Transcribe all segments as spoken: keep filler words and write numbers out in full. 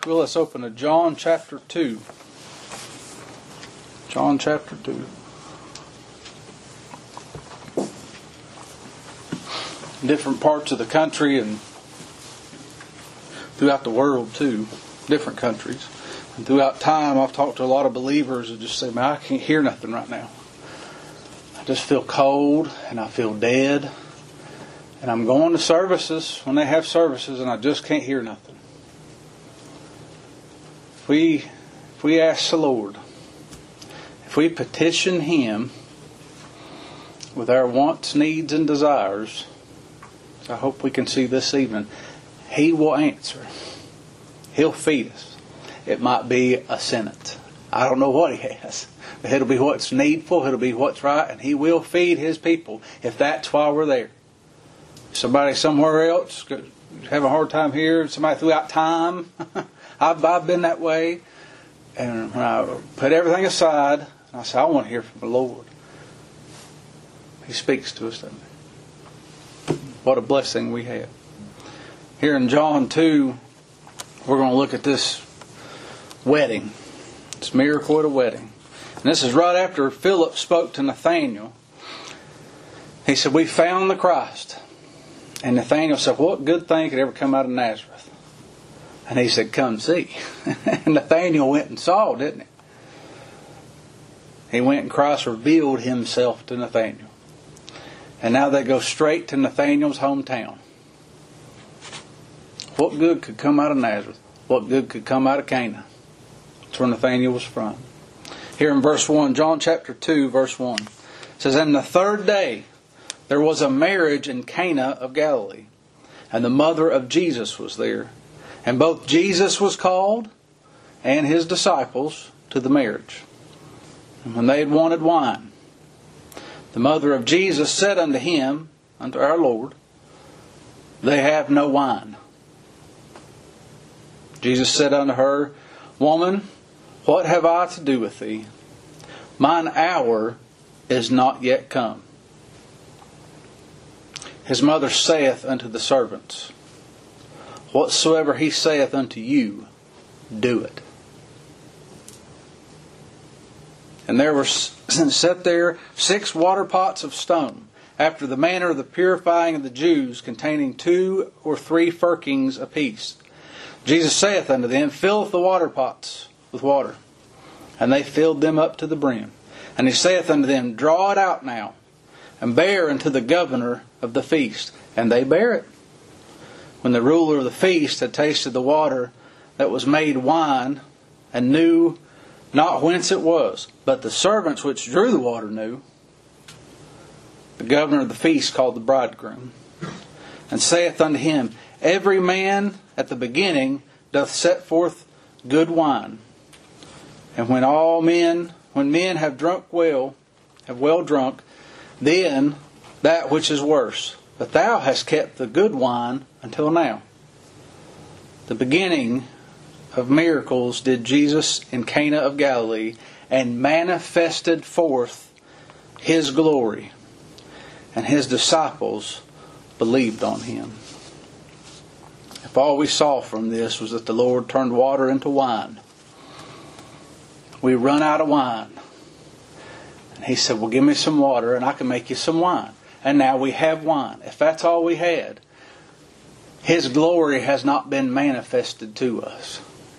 Well, let's open to John chapter two. John chapter two. Different parts of the country and throughout the world too. Different countries. And throughout time, I've talked to a lot of believers who just say, man, I can't hear nothing right now. I just feel cold and I feel dead. And I'm going to services when they have services and I just can't hear nothing. If we, if we ask the Lord, if we petition Him with our wants, needs, and desires, I hope we can see this evening, He will answer. He'll feed us. It might be a sentence. I don't know what He has. But it'll be what's needful. It'll be what's right. And He will feed His people if that's why we're there. Somebody somewhere else have a hard time here. Somebody throughout time. I've, I've been that way. And when I put everything aside, I say, I want to hear from the Lord. He speaks to us, doesn't He? What a blessing we have. Here in John two, we're going to look at this wedding. It's a miracle at a wedding. And this is right after Philip spoke to Nathanael. He said, we found the Christ. And Nathanael said, what good thing could ever come out of Nazareth? And he said, come see. And Nathanael went and saw, didn't he? He went and Christ revealed Himself to Nathanael. And now they go straight to Nathanael's hometown. What good could come out of Nazareth? What good could come out of Cana? That's where Nathanael was from. Here in verse one, John chapter two, verse one. It says, and the third day there was a marriage in Cana of Galilee, and the mother of Jesus was there. And both Jesus was called and His disciples to the marriage. And when they had wanted wine, the mother of Jesus said unto Him, unto our Lord, they have no wine. Jesus said unto her, woman, what have I to do with thee? Mine hour is not yet come. His mother saith unto the servants, whatsoever He saith unto you, do it. And there were set there six water pots of stone, after the manner of the purifying of the Jews, containing two or three firkins apiece. Jesus saith unto them, fill the water pots with water. And they filled them up to the brim. And He saith unto them, draw it out now, and bear unto the governor of the feast. And they bare it. When the ruler of the feast had tasted the water that was made wine, and knew not whence it was, but the servants which drew the water knew, the governor of the feast called the bridegroom, and saith unto him, every man at the beginning doth set forth good wine. And when all men, when men have drunk well, have well drunk, then that which is worse. But thou hast kept the good wine until now. The beginning of miracles did Jesus in Cana of Galilee, and manifested forth His glory, and His disciples believed on Him. If all we saw from this was that the Lord turned water into wine, we run out of wine. And He said, well, give me some water and I can make you some wine. And now we have wine. If that's all we had, His glory has not been manifested to us.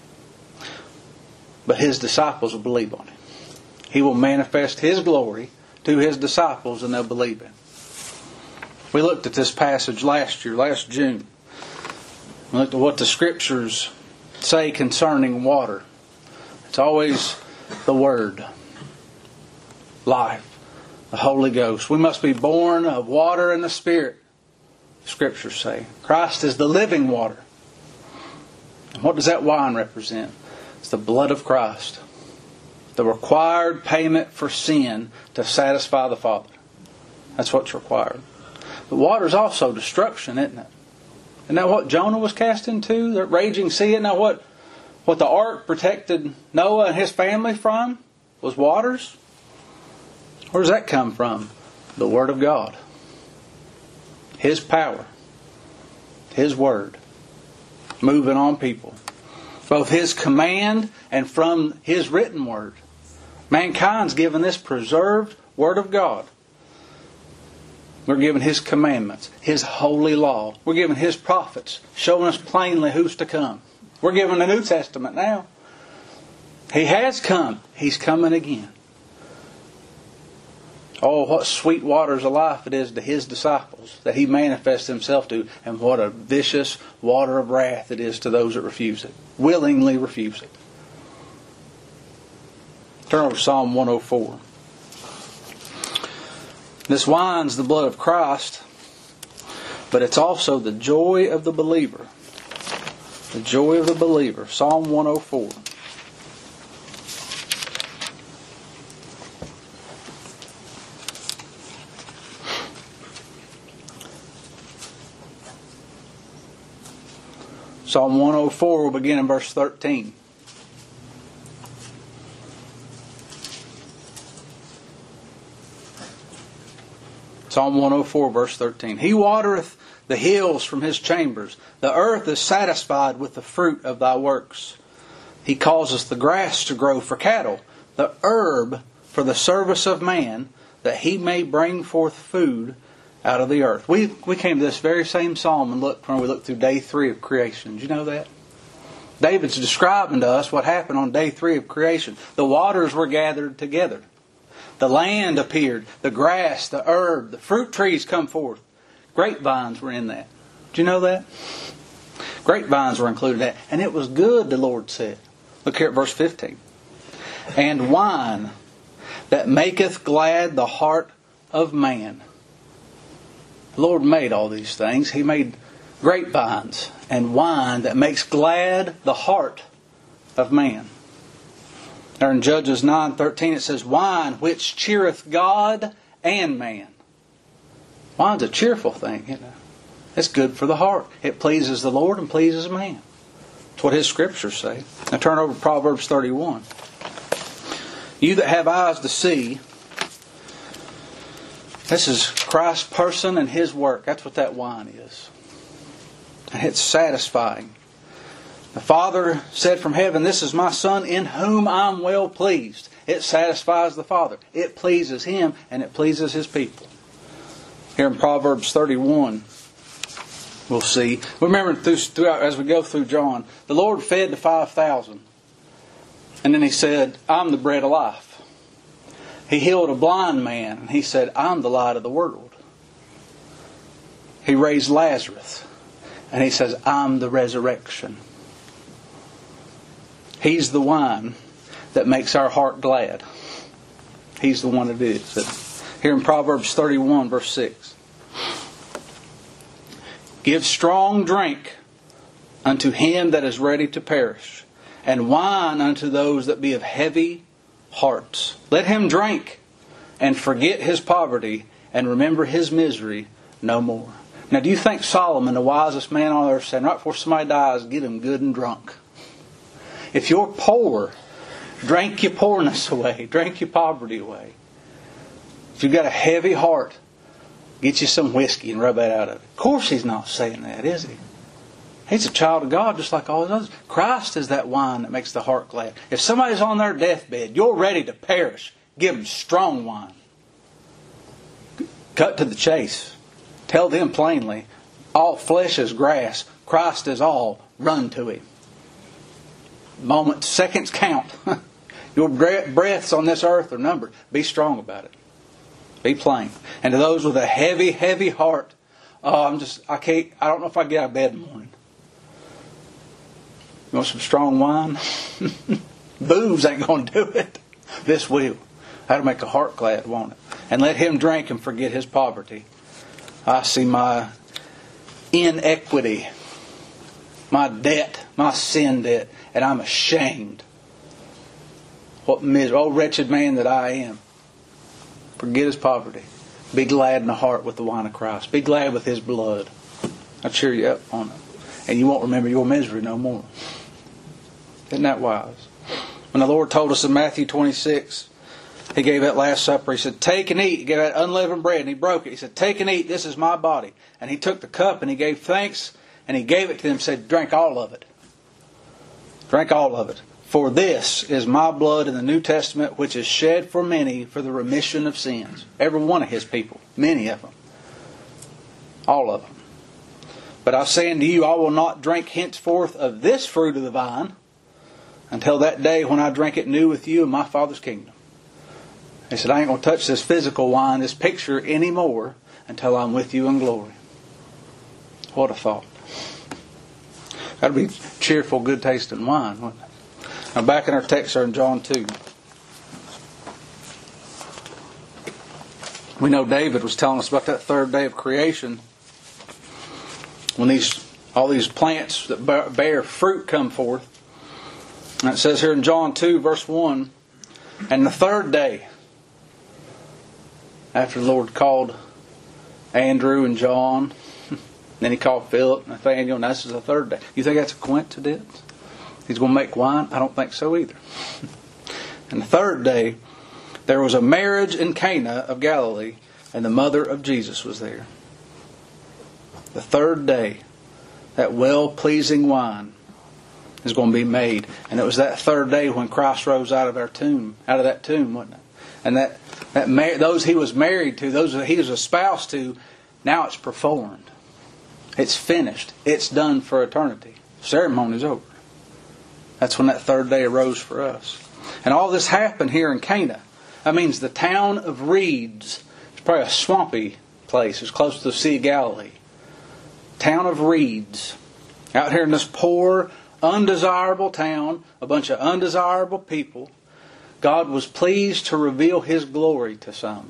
But His disciples will believe on Him. He will manifest His glory to His disciples and they'll believe Him. We looked at this passage last year, last June. We looked at what the Scriptures say concerning water. It's always the Word, life, the Holy Ghost. We must be born of water and the Spirit, the Scriptures say. Christ is the living water. And what does that wine represent? It's the blood of Christ. The required payment for sin to satisfy the Father. That's what's required. But water is also destruction, isn't it? Isn't that what Jonah was cast into? That raging sea? Isn't that what, what the ark protected Noah and his family from? Was waters? Where does that come from? The Word of God. His power. His Word. Moving on people. both His command and from His written word. Mankind's given this preserved Word of God. We're given His commandments, His holy law. We're given His prophets, showing us plainly who's to come. We're given the New Testament now. He has come. He's coming again. Oh, what sweet waters of life it is to His disciples that He manifests Himself to, and what a vicious water of wrath it is to those that refuse it, willingly refuse it. Turn over to Psalm one oh four. This wine's the blood of Christ, but it's also the joy of the believer. The joy of the believer. Psalm one oh four. Psalm one oh four will begin in verse thirteen. Psalm one oh four, verse thirteen. He watereth the hills from His chambers. The earth is satisfied with the fruit of Thy works. He causeth the grass to grow for cattle, the herb for the service of man, that he may bring forth food out of the earth. We we came to this very same psalm and looked when we looked through day three of creation. Did you know that? David's describing to us what happened on day three of creation. The waters were gathered together. The land appeared. The grass, the herb, the fruit trees come forth. Grapevines were in that. Did you know that? Grapevines were included in that. And it was good, the Lord said. Look here at verse fifteen. And wine that maketh glad the heart of man. The Lord made all these things. He made grapevines and wine that makes glad the heart of man. There in Judges nine thirteen it says, wine which cheereth God and man. Wine's a cheerful thing, you know. It's good for the heart. It pleases the Lord and pleases man. That's what His Scriptures say. Now turn over to Proverbs thirty-one. You that have eyes to see. This is Christ's person and His work. That's what that wine is. And it's satisfying. The Father said from heaven, this is my Son in whom I'm well pleased. It satisfies the Father. It pleases Him and it pleases His people. Here in Proverbs thirty-one, we'll see. Remember, throughout, as we go through John, the Lord fed the five thousand. And then He said, I'm the bread of life. He healed a blind man, and He said, I'm the light of the world. He raised Lazarus, and He says, I'm the resurrection. He's the wine that makes our heart glad. He's the one that is. Here in Proverbs thirty-one, verse six. Give strong drink unto him that is ready to perish, and wine unto those that be of heavy hearts. Let him drink and forget his poverty and remember his misery no more. Now, do you think Solomon, the wisest man on earth, said right before somebody dies, get him good and drunk? If you're poor, drink your poorness away. Drink your poverty away. If you've got a heavy heart, get you some whiskey and rub that out of it. Of course He's not saying that, is He? He's a child of God just like all the others. Christ is that wine that makes the heart glad. If somebody's on their deathbed, you're ready to perish, give them strong wine. Cut to the chase. Tell them plainly, all flesh is grass. Christ is all. Run to Him. Moments, seconds count. Your breaths on this earth are numbered. Be strong about it. Be plain. And to those with a heavy, heavy heart, oh, I'm just, I can't, I don't know if I get out of bed in the morning. You want some strong wine? Booze ain't going to do it. This will. That'll make a heart glad, won't it? And let him drink and forget his poverty. I see my inequity, my debt, my sin debt, and I'm ashamed. What misery, oh wretched man that I am. Forget his poverty. Be glad in the heart with the wine of Christ. Be glad with His blood. I'll cheer you up on it. And you won't remember your misery no more. Isn't that wise? When the Lord told us in Matthew twenty-six, He gave that Last Supper. He said, take and eat. He gave that unleavened bread and He broke it. He said, take and eat. This is my body. And He took the cup and He gave thanks and He gave it to them and said, drink all of it. Drink all of it. For this is my blood in the New Testament, which is shed for many for the remission of sins. Every one of His people. Many of them. All of them. But I say unto you, I will not drink henceforth of this fruit of the vine until that day when I drink it new with you in my Father's kingdom. He said, I ain't going to touch this physical wine, this picture anymore until I'm with you in glory. What a thought. That'd be cheerful, good tasting wine, wouldn't it? Now back in our text there in John two. We know David was telling us about that third day of creation. When these all these plants that bear fruit come forth. And it says here in John two verse one, and the third day, after the Lord called Andrew and John, then He called Philip, Nathaniel, and this is the third day. You think that's a coincidence? He's going to make wine? I don't think so either. And the third day, there was a marriage in Cana of Galilee, and the mother of Jesus was there. The third day, that well-pleasing wine is going to be made. And it was that third day when Christ rose out of our tomb, out of that tomb, wasn't it? And that, that mar- those He was married to, those that He was espoused to, now it's performed. It's finished. It's done for eternity. The ceremony's over. That's when that third day arose for us. And all this happened here in Cana. That means the town of reeds. It's probably a swampy place. It's close to the Sea of Galilee. Town of reeds. Out here in this poor, undesirable town, a bunch of undesirable people, God was pleased to reveal His glory to some.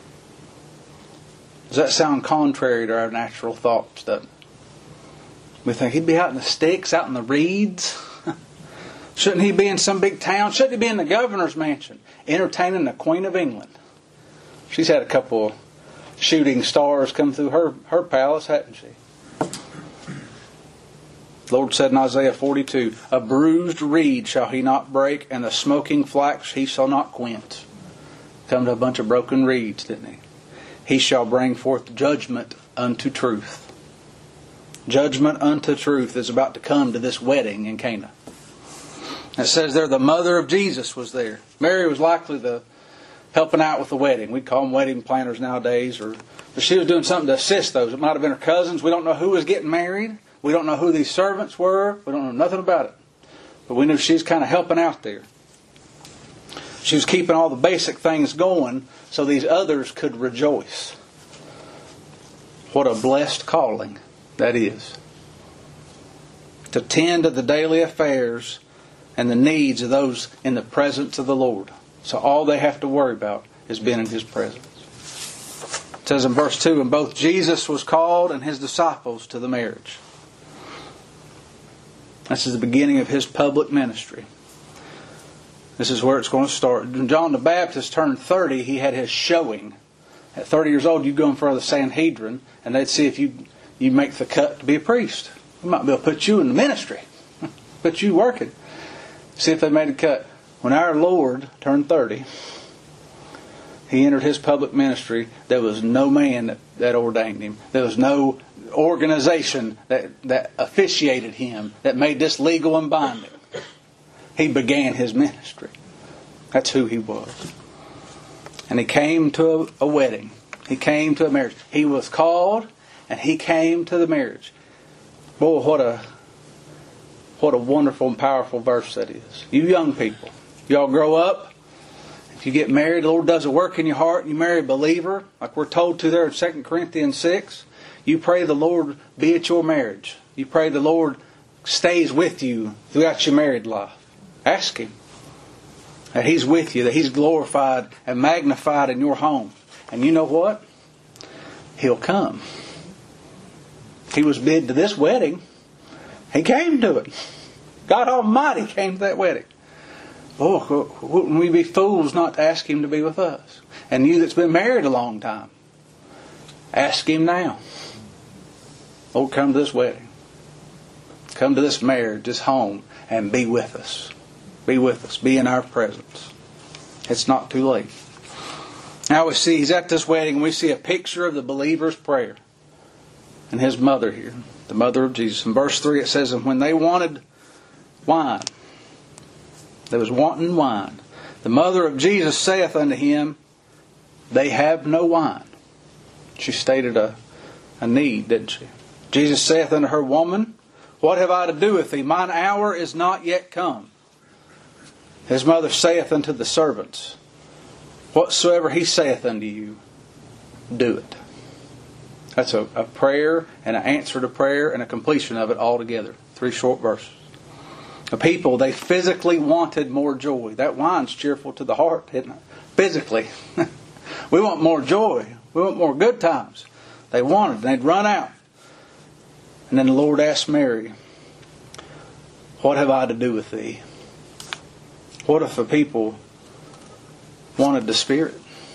Does that sound contrary to our natural thoughts, doesn't it? We think He'd be out in the sticks, out in the reeds. Shouldn't He be in some big town? Shouldn't He be in the governor's mansion, entertaining the Queen of England? She's had a couple of shooting stars come through her, her palace, hasn't she? The Lord said in Isaiah forty-two, a bruised reed shall He not break, and the smoking flax He shall not quench. Come to a bunch of broken reeds, didn't He? He shall bring forth judgment unto truth. Judgment unto truth is about to come to this wedding in Cana. It says there the mother of Jesus was there. Mary was likely the helping out with the wedding. We'd call them wedding planners nowadays. Or, but she was doing something to assist those. It might have been her cousins. We don't know who was getting married. We don't know who these servants were. We don't know nothing about it. But we know she's kind of helping out there. She was keeping all the basic things going so these others could rejoice. What a blessed calling that is. To tend to the daily affairs and the needs of those in the presence of the Lord. So all they have to worry about is being in His presence. It says in verse two, and both Jesus was called and His disciples to the marriage. This is the beginning of His public ministry. This is where it's going to start. When John the Baptist turned thirty, he had his showing. At thirty years old, you'd go in front of the Sanhedrin, and they'd see if you you make the cut to be a priest. We might be able to put you in the ministry. Put you working. See if they made a cut. When our Lord turned thirty, He entered His public ministry. There was no man that, that ordained Him. There was no organization that, that officiated Him, that made this legal and binding. He began His ministry. That's who He was. And He came to a, a wedding. He came to a marriage. He was called and He came to the marriage. Boy, what a what a wonderful and powerful verse that is. You young people, y'all grow up. If you get married, the Lord does a work in your heart, and you marry a believer, like we're told to there in Second Corinthians six, you pray the Lord be at your marriage. You pray the Lord stays with you throughout your married life. Ask Him that He's with you, that He's glorified and magnified in your home. And you know what? He'll come. He was bid to this wedding. He came to it. God Almighty came to that wedding. Oh, wouldn't we be fools not to ask Him to be with us? And you that's been married a long time, ask Him now. Lord, come to this wedding. Come to this marriage, this home, and be with us. Be with us. Be in our presence. It's not too late. Now we see He's at this wedding, and we see a picture of the believer's prayer. And His mother here, the mother of Jesus. In verse three it says, and when they wanted wine, They was wanting wine. The mother of Jesus saith unto him, They have no wine. She stated a, a need, didn't she? Jesus saith unto her, Woman, what have I to do with thee? Mine hour is not yet come. His mother saith unto the servants, Whatsoever he saith unto you, do it. That's a, a prayer and an answer to prayer and a completion of it all together. Three short verses. The people, they physically wanted more joy. That wine's cheerful to the heart, isn't it? Physically. We want more joy. We want more good times. They wanted, and they'd run out. And then the Lord asked Mary, What have I to do with thee? What if the people wanted the Spirit?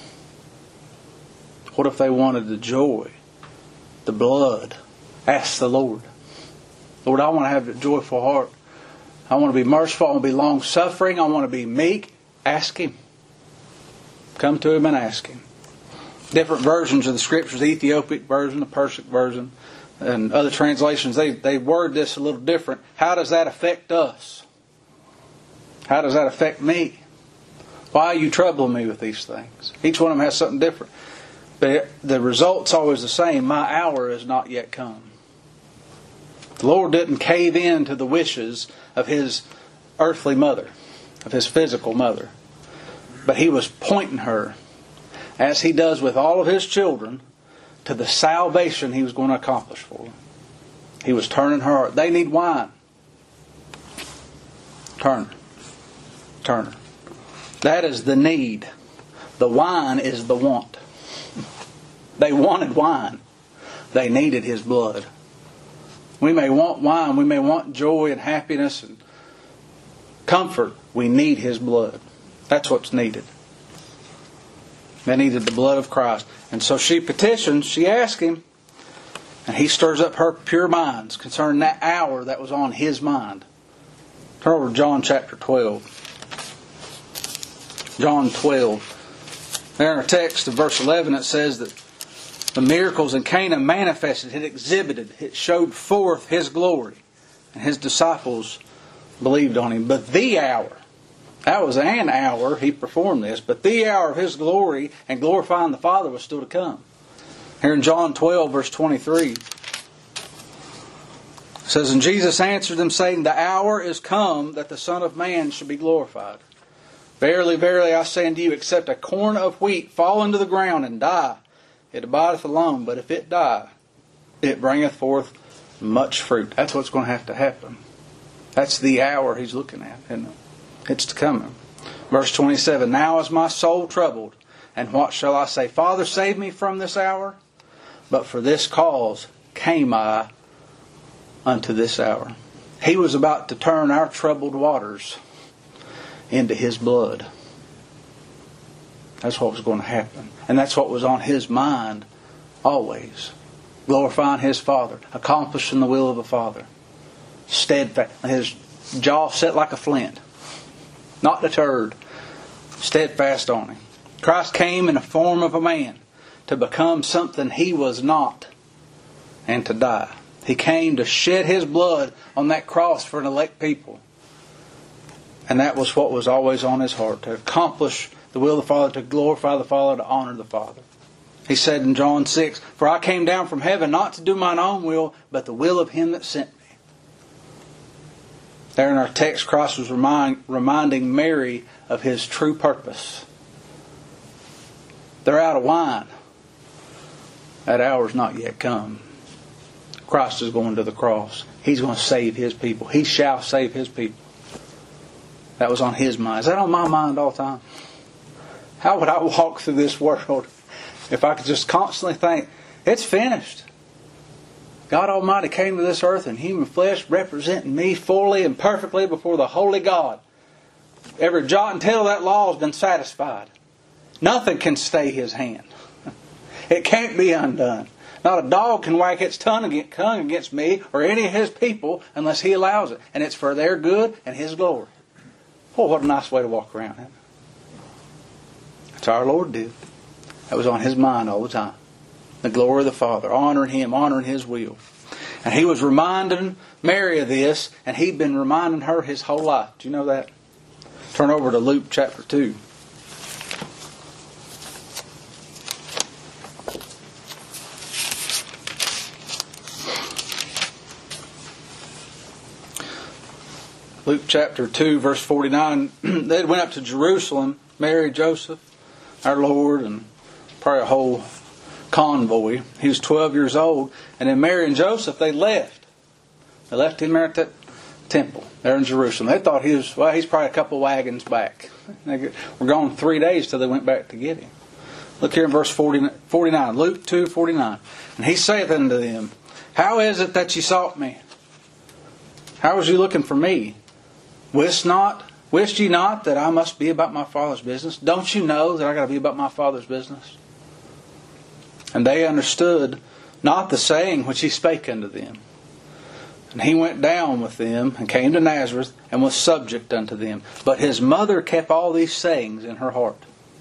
What if they wanted the joy, the blood? Ask the Lord. Lord, I want to have a joyful heart. I want to be merciful. I want to be long-suffering. I want to be meek. Ask Him. Come to Him and ask Him. Different versions of the Scriptures, the Ethiopic version, the Persic version, and other translations, they, they word this a little different. How does that affect us? How does that affect me? Why are you troubling me with these things? Each one of them has something different. But the result's always the same. My hour is not yet come. The Lord didn't cave in to the wishes of His earthly mother, of His physical mother. But He was pointing her, as He does with all of His children, to the salvation He was going to accomplish for them. He was turning her heart. They need wine. Turn her. Turn her. That is the need. The wine is the want. They wanted wine. They needed His blood. We may want wine. We may want joy and happiness and comfort. We need His blood. That's what's needed. They needed the blood of Christ. And so she petitions, she asks Him, and He stirs up her pure minds concerning that hour that was on His mind. Turn over to John chapter twelve. John twelve. There in our text of verse eleven it says that the miracles in Cana manifested, it exhibited, it showed forth His glory. And His disciples believed on Him. But the hour, that was an hour He performed this, but the hour of His glory and glorifying the Father was still to come. Here in John twelve verse twenty-three, it says, And Jesus answered them, saying, The hour is come that the Son of Man should be glorified. Verily, verily, I say unto you, except a corn of wheat fall into the ground and die, it abideth alone. But if it die, it bringeth forth much fruit. That's what's going to have to happen. That's the hour He's looking at, isn't it? It's to come. Verse twenty-seven, Now is my soul troubled, and what shall I say? Father, save me from this hour. But for this cause came I unto this hour. He was about to turn our troubled waters into His blood. That's what was going to happen. And that's what was on His mind always. Glorifying His Father. Accomplishing the will of the Father. Steadfast. His jaw set like a flint. Not deterred. Steadfast on Him. Christ came in the form of a man to become something He was not and to die. He came to shed His blood on that cross for an elect people. And that was what was always on His heart, to accomplish the will of the Father, to glorify the Father, to honor the Father. He said in John six, For I came down from heaven not to do mine own will, but the will of Him that sent me. There in our text, Christ was remind, reminding Mary of His true purpose. They're out of wine. That hour's not yet come. Christ is going to the cross. He's going to save His people. He shall save His people. That was on His mind. Is that on my mind all the time? How would I walk through this world if I could just constantly think, it's finished. God Almighty came to this earth in human flesh, representing me fully and perfectly before the holy God. Every jot and tittle of that law has been satisfied. Nothing can stay His hand. It can't be undone. Not a dog can wag its tongue against me or any of His people unless He allows it. And it's for their good and His glory. Oh, what a nice way to walk around. Isn't it? That's how our Lord did. That was on His mind all the time. The glory of the Father, honoring Him, honoring His will. And He was reminding Mary of this, and He'd been reminding her His whole life. Do you know that? Turn over to Luke chapter two. Luke chapter two, verse forty-nine. They went up to Jerusalem, Mary, Joseph, our Lord, and probably a whole convoy. He was twelve years old. And then Mary and Joseph, they left. They left him there at that temple, there in Jerusalem. They thought he was, well, he's probably a couple wagons back. They were gone three days till they went back to get him. Look here in verse forty-nine, Luke two, forty-nine. And he saith unto them, How is it that ye sought me? How was you looking for me? Wist not, wist ye not that I must be about my Father's business? Don't you know that I got to be about my Father's business? And they understood not the saying which he spake unto them. And he went down with them and came to Nazareth and was subject unto them. But his mother kept all these sayings in her heart.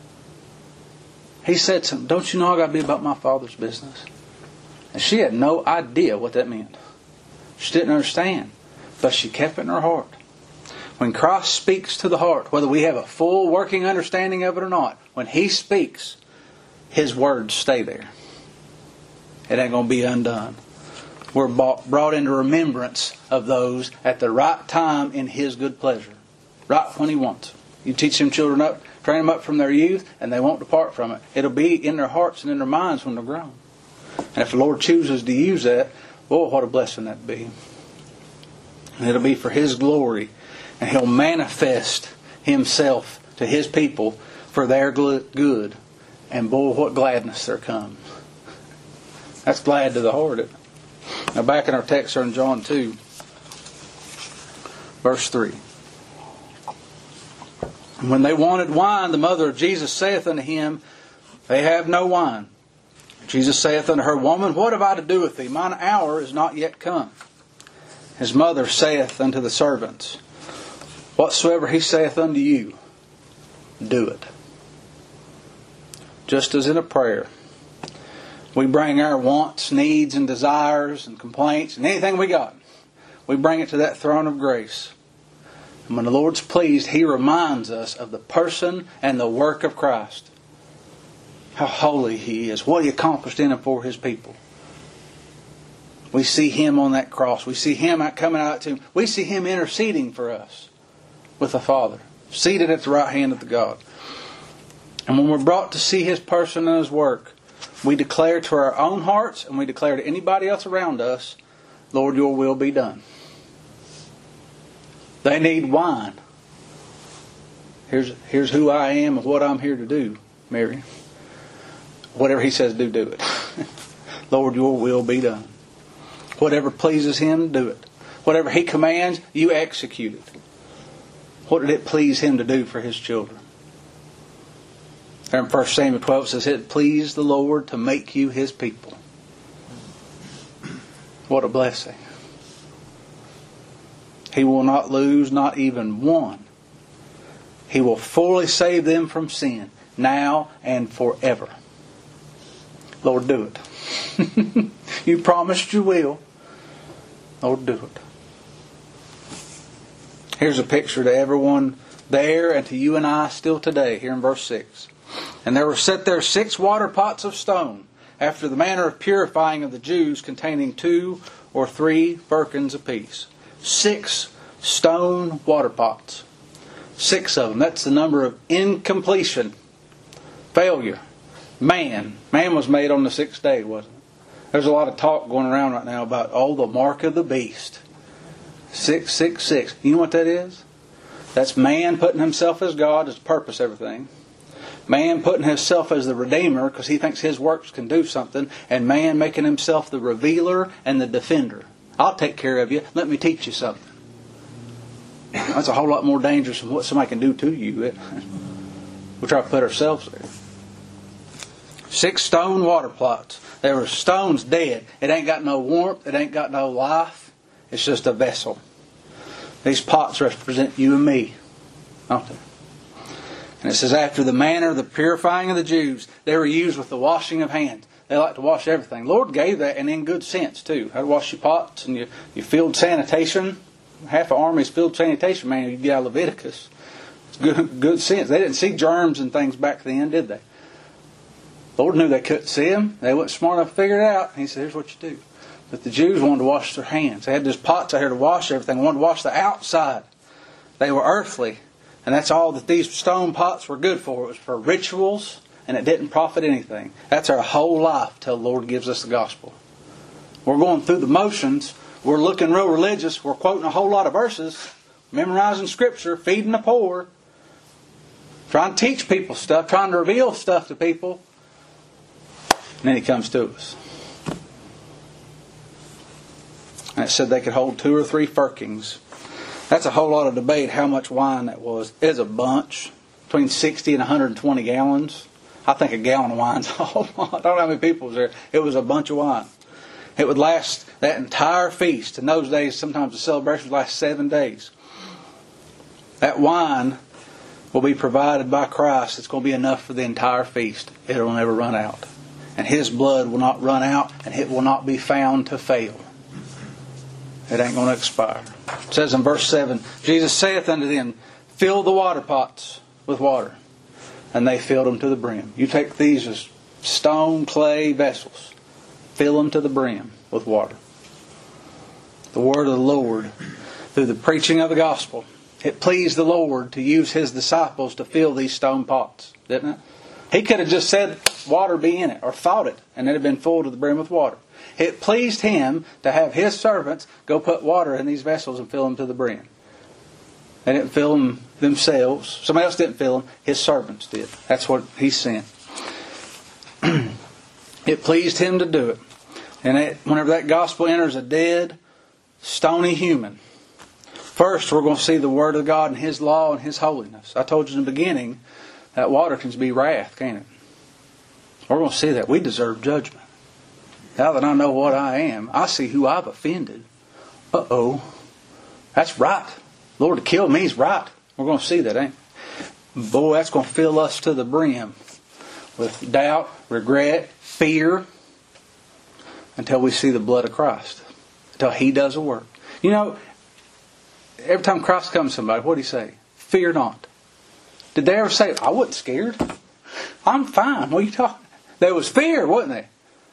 He said to him, Don't you know I got to be about my Father's business? And she had no idea what that meant. She didn't understand. But she kept it in her heart. When Christ speaks to the heart, whether we have a full working understanding of it or not, when He speaks, His words stay there. It ain't going to be undone. We're brought into remembrance of those at the right time in His good pleasure. Right when He wants. You teach them children up, train them up from their youth, and they won't depart from it. It'll be in their hearts and in their minds when they're grown. And if the Lord chooses to use that, oh, what a blessing that'd be. And it'll be for His glory. And He'll manifest Himself to His people for their good. And boy, what gladness there comes. That's glad to the heart. Isn't it? Now back in our text here in John two, verse three. And when they wanted wine, the mother of Jesus saith unto him, They have no wine. Jesus saith unto her, Woman, what have I to do with thee? Mine hour is not yet come. His mother saith unto the servants, Whatsoever He saith unto you, do it. Just as in a prayer, we bring our wants, needs, and desires, and complaints, and anything we got. We bring it to that throne of grace. And when the Lord's pleased, He reminds us of the person and the work of Christ. How holy He is. What He accomplished in and for His people. We see Him on that cross. We see Him coming out to Him. We see Him interceding for us with the Father, seated at the right hand of the God. And when we're brought to see His person and His work, we declare to our own hearts and we declare to anybody else around us, Lord, Your will be done. They need wine. Here's, here's who I am and what I'm here to do, Mary. Whatever He says, do, do it. Lord, Your will be done. Whatever pleases Him, do it. Whatever He commands, you execute it. What did it please Him to do for His children? There in First Samuel twelve it says, It pleased the Lord to make you His people. What a blessing. He will not lose not even one. He will fully save them from sin, now and forever. Lord, do it. You promised You will. Lord, do it. Here's a picture to everyone there and to you and I still today, here in verse six. And there were set there six water pots of stone, after the manner of purifying of the Jews, containing two or three firkins apiece. Six stone water pots. Six of them. That's the number of incompletion. Failure. Man. Man was made on the sixth day, wasn't it? There's a lot of talk going around right now about, oh, the mark of the beast. six six six. You know what that is? That's man putting himself as God, as purpose everything. Man putting himself as the Redeemer because he thinks his works can do something. And man making himself the revealer and the defender. I'll take care of you. Let me teach you something. That's a whole lot more dangerous than what somebody can do to you. We try to put ourselves there. Six stone water pots. There were stones dead. It ain't got no warmth. It ain't got no life. It's just a vessel. These pots represent you and me, don't they? And it says, after the manner of the purifying of the Jews, they were used with the washing of hands. They like to wash everything. Lord gave that, and in good sense too. How to wash your pots and your, your field sanitation. Half an army's field sanitation manual you get out of Leviticus. It's good, good sense. They didn't see germs and things back then, did they? The Lord knew they couldn't see them. They weren't smart enough to figure it out. He said, here's what you do. But the Jews wanted to wash their hands. They had these pots out here to wash everything. They wanted to wash the outside. They were earthly. And that's all that these stone pots were good for. It was for rituals, and it didn't profit anything. That's our whole life till the Lord gives us the gospel. We're going through the motions. We're looking real religious. We're quoting a whole lot of verses, memorizing Scripture, feeding the poor, trying to teach people stuff, trying to reveal stuff to people. And then He comes to us. And it said they could hold two or three firkings. That's a whole lot of debate how much wine that was. It was a bunch, between sixty and one hundred twenty gallons. I think a gallon of wine's a whole lot. I don't know how many people was there. It was a bunch of wine. It would last that entire feast. In those days, sometimes the celebration would last seven days. That wine will be provided by Christ. It's going to be enough for the entire feast. It will never run out. And His blood will not run out, and it will not be found to fail. It ain't going to expire. It says in verse seven, Jesus saith unto them, fill the water pots with water. And they filled them to the brim. You take these as stone, clay vessels. Fill them to the brim with water. The word of the Lord, through the preaching of the gospel, it pleased the Lord to use His disciples to fill these stone pots, didn't it? He could have just said water be in it, or thought it, and it had been full to the brim with water. It pleased Him to have His servants go put water in these vessels and fill them to the brim. They didn't fill them themselves. Somebody else didn't fill them. His servants did. That's what He sent. It pleased Him to do it. And it, whenever that gospel enters a dead, stony human, first we're going to see the Word of God and His law and His holiness. I told you in the beginning, that water can be wrath, can't it? We're going to see that. We deserve judgment. Now that I know what I am, I see who I've offended. Uh-oh. That's right. Lord, to kill me is right. We're going to see that, ain't it? Boy, that's going to fill us to the brim with doubt, regret, fear, until we see the blood of Christ. Until He does a work. You know, every time Christ comes to somebody, what did He say? Fear not. Did they ever say, I wasn't scared? I'm fine. What are you talking about? There was fear, wasn't there?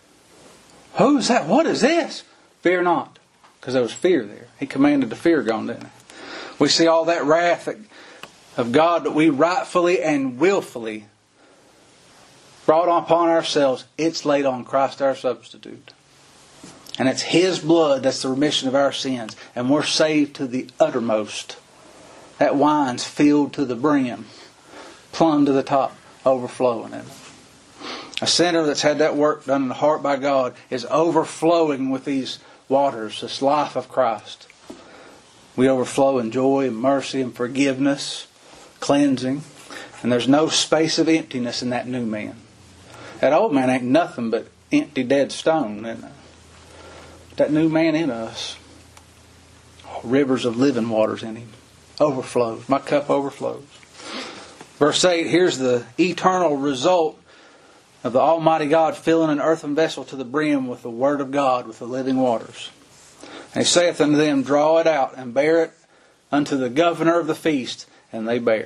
Who's that? What is this? Fear not. Because there was fear there. He commanded the fear gone, didn't He? We see all that wrath of God that we rightfully and willfully brought upon ourselves. It's laid on Christ our substitute. And it's His blood that's the remission of our sins. And we're saved to the uttermost. That wine's filled to the brim. Plumb to the top. Overflowing in it. A sinner that's had that work done in the heart by God is overflowing with these waters, this life of Christ. We overflow in joy and mercy and forgiveness, cleansing. And there's no space of emptiness in that new man. That old man ain't nothing but empty, dead stone, isn't it? That new man in us, rivers of living waters in him, overflows. My cup overflows. Verse eight, here's the eternal result of the Almighty God filling an earthen vessel to the brim with the Word of God, with the living waters. And He saith unto them, draw it out and bear it unto the governor of the feast, and they bear.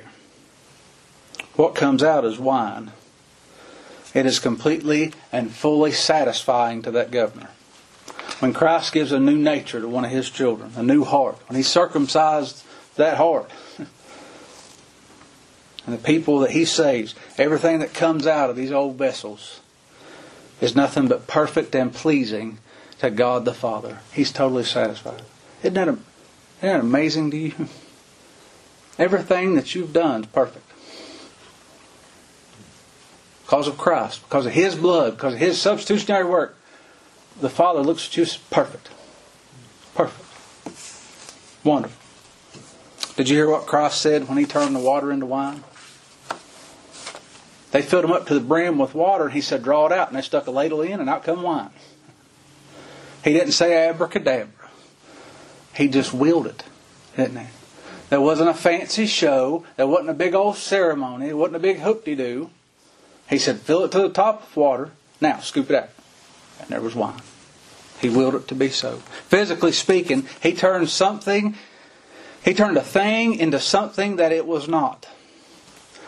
What comes out is wine. It is completely and fully satisfying to that governor. When Christ gives a new nature to one of His children, a new heart, when He circumcised that heart, and the people that He saves, everything that comes out of these old vessels is nothing but perfect and pleasing to God the Father. He's totally satisfied. Isn't that, a, isn't that amazing to you? Everything that you've done is perfect. Because of Christ, because of His blood, because of His substitutionary work, the Father looks at you as perfect. Perfect. Wonderful. Did you hear what Christ said when He turned the water into wine? They filled Him up to the brim with water, and He said, draw it out. And they stuck a ladle in, and out come wine. He didn't say abracadabra. He just willed it, didn't He? There wasn't a fancy show. There wasn't a big old ceremony. There wasn't a big hoop-de-doo. He said, fill it to the top with water. Now, scoop it out. And there was wine. He willed it to be so. Physically speaking, He turned something, He turned a thing into something that it was not.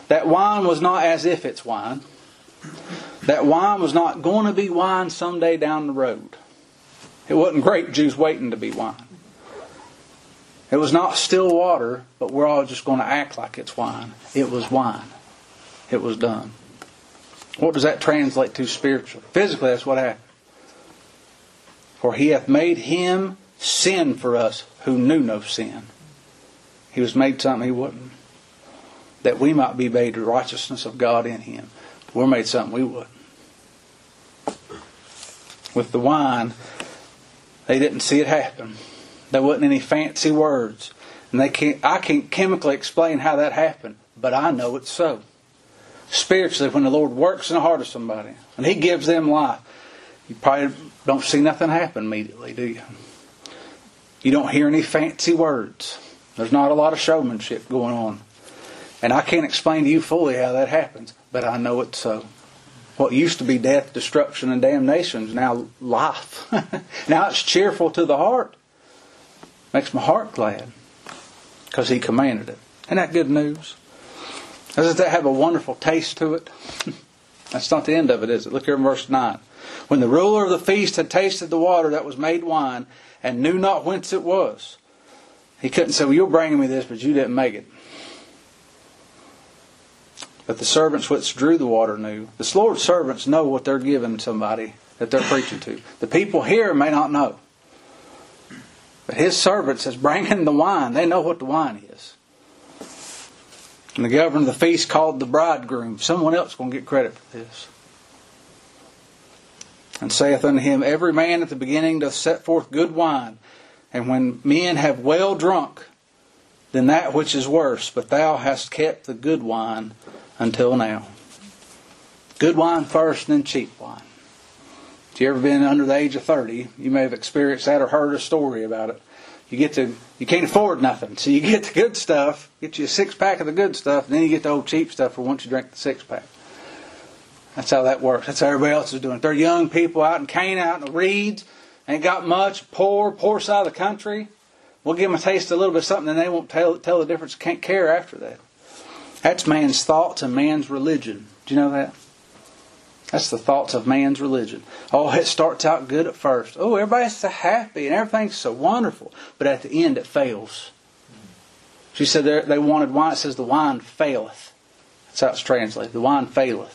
That wine was not as if it's wine. That wine was not going to be wine someday down the road. It wasn't grape juice waiting to be wine. It was not still water, but we're all just going to act like it's wine. It was wine. It was done. What does that translate to spiritually? Physically, that's what happened. For He hath made Him sin for us who knew no sin. He was made something He wasn't. That we might be made the righteousness of God in Him. We're made something we wouldn't. With the wine, they didn't see it happen. There wasn't any fancy words. And they can't, I can't chemically explain how that happened, but I know it's so. Spiritually, when the Lord works in the heart of somebody, and He gives them life, you probably don't see nothing happen immediately, do you? You don't hear any fancy words. There's not a lot of showmanship going on. And I can't explain to you fully how that happens, but I know it's so. What used to be death, destruction, and damnation is now life. Now it's cheerful to the heart. Makes my heart glad. Because He commanded it. Isn't that good news? Doesn't that have a wonderful taste to it? That's not the end of it, is it? Look here in verse nine. When the ruler of the feast had tasted the water that was made wine, and knew not whence it was. He couldn't say, well, you're bringing me this, but you didn't make it. But the servants which drew the water knew. The Lord's servants know what they're giving somebody that they're preaching to. The people here may not know. But His servants is bringing the wine. They know what the wine is. And the governor of the feast called the bridegroom. Someone else is going to get credit for this. And saith unto him, every man at the beginning doth set forth good wine. And when men have well drunk, then that which is worse. But thou hast kept the good wine until now. Good wine first, and then cheap wine. If you've ever been under the age of thirty, you may have experienced that or heard a story about it. You get to, you can't afford nothing, so you get the good stuff, get you a six pack of the good stuff, and then you get the old cheap stuff for once you drink the six pack. That's how that works. That's how everybody else is doing it. They're young people out in Canaan, out in the reeds, ain't got much, poor, poor side of the country. We'll give them a taste of a little bit of something, and they won't tell, tell the difference, can't care after that. That's man's thoughts and man's religion. Do you know that? That's the thoughts of man's religion. Oh, it starts out good at first. Oh, everybody's so happy and everything's so wonderful. But at the end it fails. She said they wanted wine. It says the wine faileth. That's how it's translated. The wine faileth.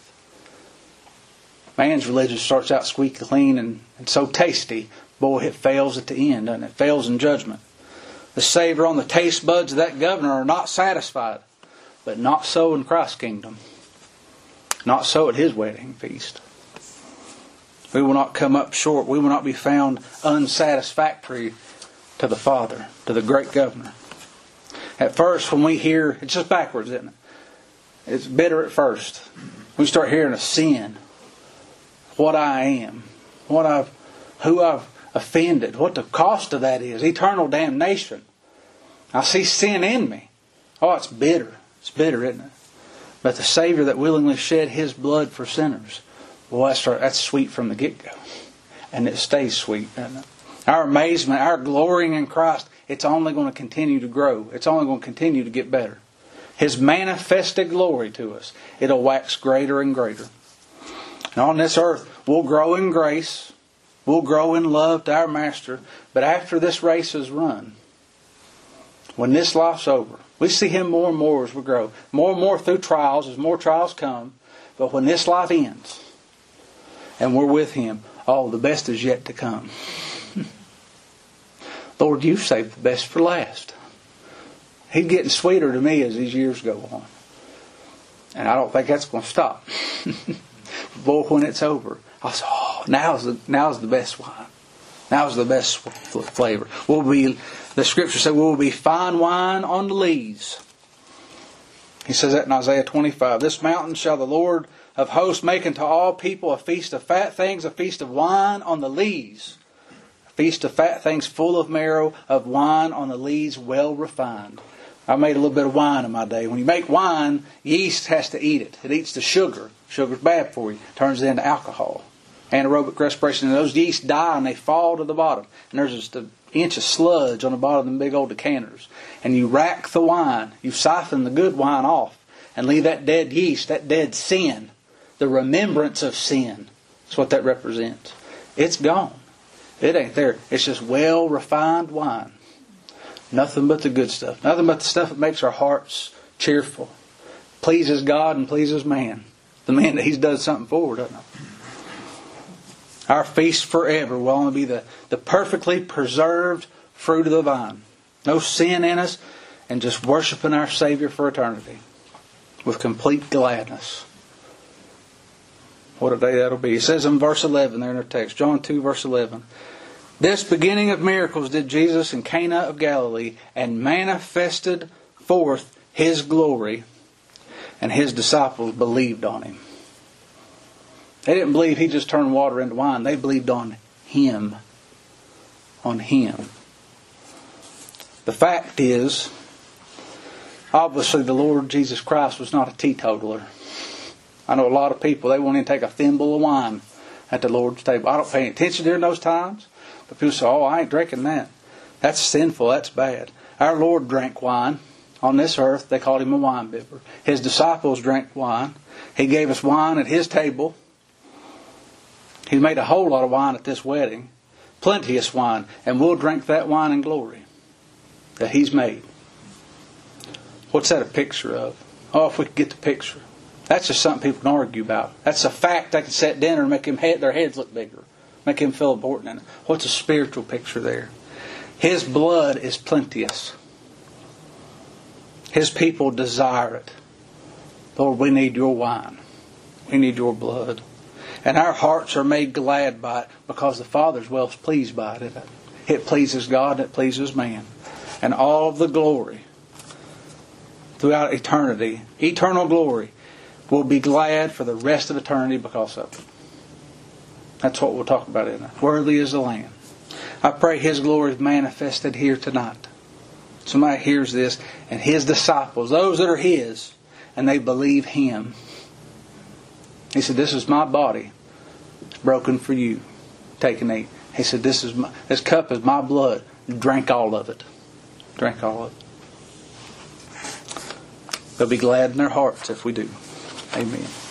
Man's religion starts out squeaky clean and, and so tasty. Boy, it fails at the end, doesn't it? It fails in judgment. The savor on the taste buds of that governor are not satisfied. But not so in Christ's kingdom. Not so at His wedding feast. We will not come up short. We will not be found unsatisfactory to the Father, to the great governor. At first, when we hear, it's just backwards, isn't it? It's bitter at first. We start hearing of sin. What I am. What I've, who I've offended. What the cost of that is. Eternal damnation. I see sin in me. Oh, it's bitter. It's bitter, isn't it? But the Savior that willingly shed His blood for sinners, well, that's, that's sweet from the get-go. And it stays sweet, doesn't it? Our amazement, our glorying in Christ, it's only going to continue to grow. It's only going to continue to get better. His manifested glory to us, it'll wax greater and greater. And on this earth, we'll grow in grace. We'll grow in love to our Master. But after this race is run, when this life's over, we see Him more and more as we grow. More and more through trials, as more trials come. But when this life ends, and we're with Him, oh, the best is yet to come. Lord, you've saved the best for last. He's getting sweeter to me as these years go on. And I don't think that's going to stop. Boy, when it's over, I'll say, oh, now's the, now's the best wine. Now's the best flavor. We'll be... The Scripture said, we will be fine wine on the lees. He says that in Isaiah twenty-five. This mountain shall the Lord of hosts make unto all people a feast of fat things, a feast of wine on the lees. A feast of fat things full of marrow, of wine on the lees well refined. I made a little bit of wine in my day. When you make wine, yeast has to eat it. It eats the sugar. Sugar's bad for you. Turns it into alcohol. Anaerobic respiration. And those yeast die and they fall to the bottom. And there's just a inch of sludge on the bottom of them big old decanters. And you rack the wine. You siphon the good wine off. and leave that dead yeast, that dead sin, the remembrance of sin. That's what that represents. It's gone. It ain't there. It's just well-refined wine. Nothing but the good stuff. Nothing but the stuff that makes our hearts cheerful. Pleases God and pleases man. The man that He's done something for, doesn't it? Our feast forever will only be the, the perfectly preserved fruit of the vine. No sin in us, and just worshiping our Savior for eternity. With complete gladness. What a day that'll be. It says in verse eleven there in our text. John two verse eleven. This beginning of miracles did Jesus in Cana of Galilee, and manifested forth His glory, and His disciples believed on Him. They didn't believe He just turned water into wine. They believed on Him. On Him. The fact is, obviously the Lord Jesus Christ was not a teetotaler. I know a lot of people, they won't even take a thimble of wine at the Lord's table. I don't pay attention during those times. But people say, oh, I ain't drinking that. That's sinful. That's bad. Our Lord drank wine. On this earth, they called Him a wine bibber. His disciples drank wine. He gave us wine at His table. He made a whole lot of wine at this wedding. Plenteous wine. And we'll drink that wine in glory that He's made. What's that a picture of? Oh, if we could get the picture. That's just something people can argue about. That's a fact. They can set dinner and make them head, their heads look bigger. Make him feel important in it. What's a spiritual picture there? His blood is plenteous. His people desire it. Lord, we need your wine. We need your blood. And our hearts are made glad by it because the Father's well pleased by it. It pleases God and it pleases man. And all of the glory throughout eternity, eternal glory, will be glad for the rest of eternity because of it. That's what we'll talk about in it. Worthy is the Lamb. I pray His glory is manifested here tonight. Somebody hears this, and His disciples, those that are His, and they believe Him. He said, this is my body. It's broken for you. Take and eat. He said, this is my, this cup is my blood. Drink all of it. Drink all of it. They'll be glad in their hearts if we do. Amen.